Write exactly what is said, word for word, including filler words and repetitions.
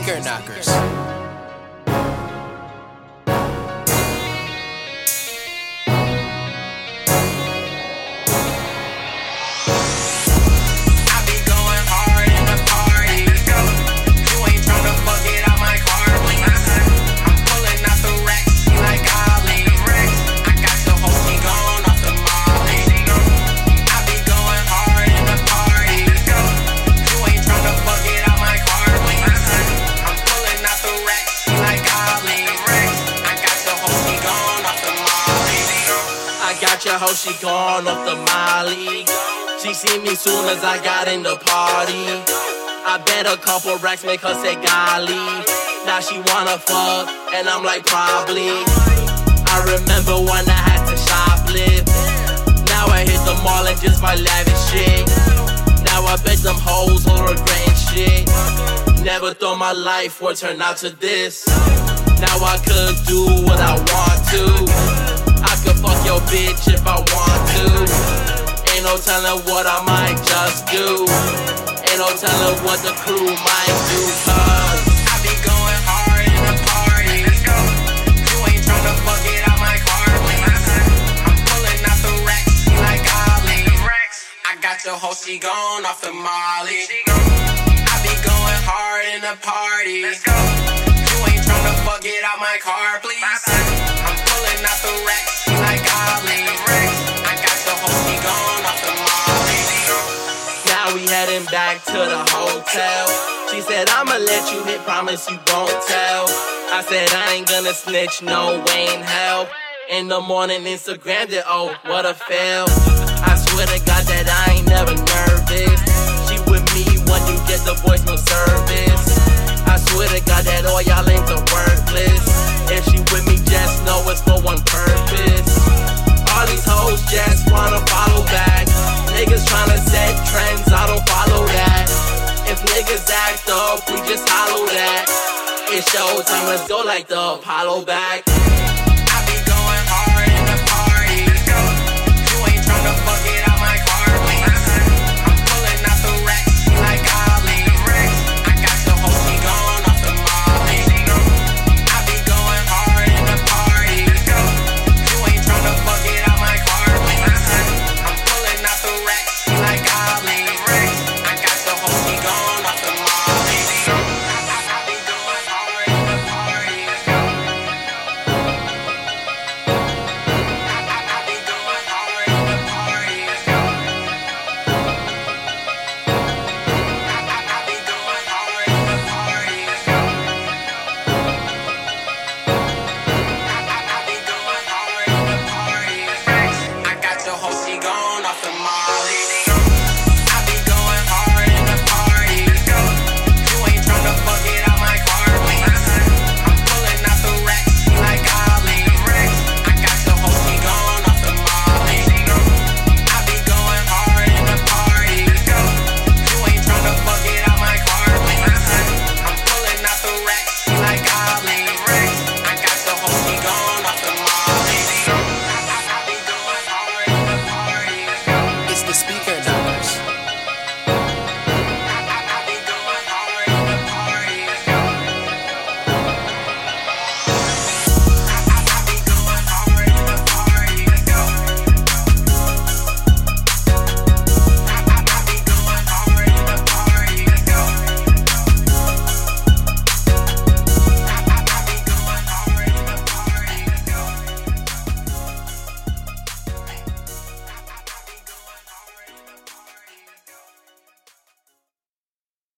Speaker Knockers. Got your hoe, she gone off the molly. She seen me soon as I got in the party. I bet a couple racks make her say golly. Now she wanna fuck, and I'm like probably. I remember when I had to shoplift. Now I hit the mall and just buy lavish shit. Now I bet them hoes will regret shit. Never thought my life would turn out to this. Now I could do what I want to. I could fuck your bitch if I want to. Ain't no telling what I might just do. Ain't no telling what the crew might do. Cause I be going hard in the party. Let's go. You ain't tryna fuck it out my car, please. I'm pulling out the racks, she like golly. I got your hoe, she gone off the molly. I be going hard in the party. Let's go. You ain't tryna fuck it out my car, please. I'm pulling out the racks. Like golly, I got the hoe, she gone off the molly. Now we heading back to the hotel. She said, I'ma let you hit, promise you won't tell. I said, I ain't gonna snitch, no way in hell. In the morning, Instagram did, oh, what a fail. I swear to God that I ain't never nervous. She with me when you get the voicemail service. I swear to God that all y'all ain't the worthless. If she with me, just know it's for one purpose. All these hoes just wanna follow back. Niggas tryna set trends, I don't follow that. If niggas act up, we just hollow that. It's showtime, let's go like the Apollo back.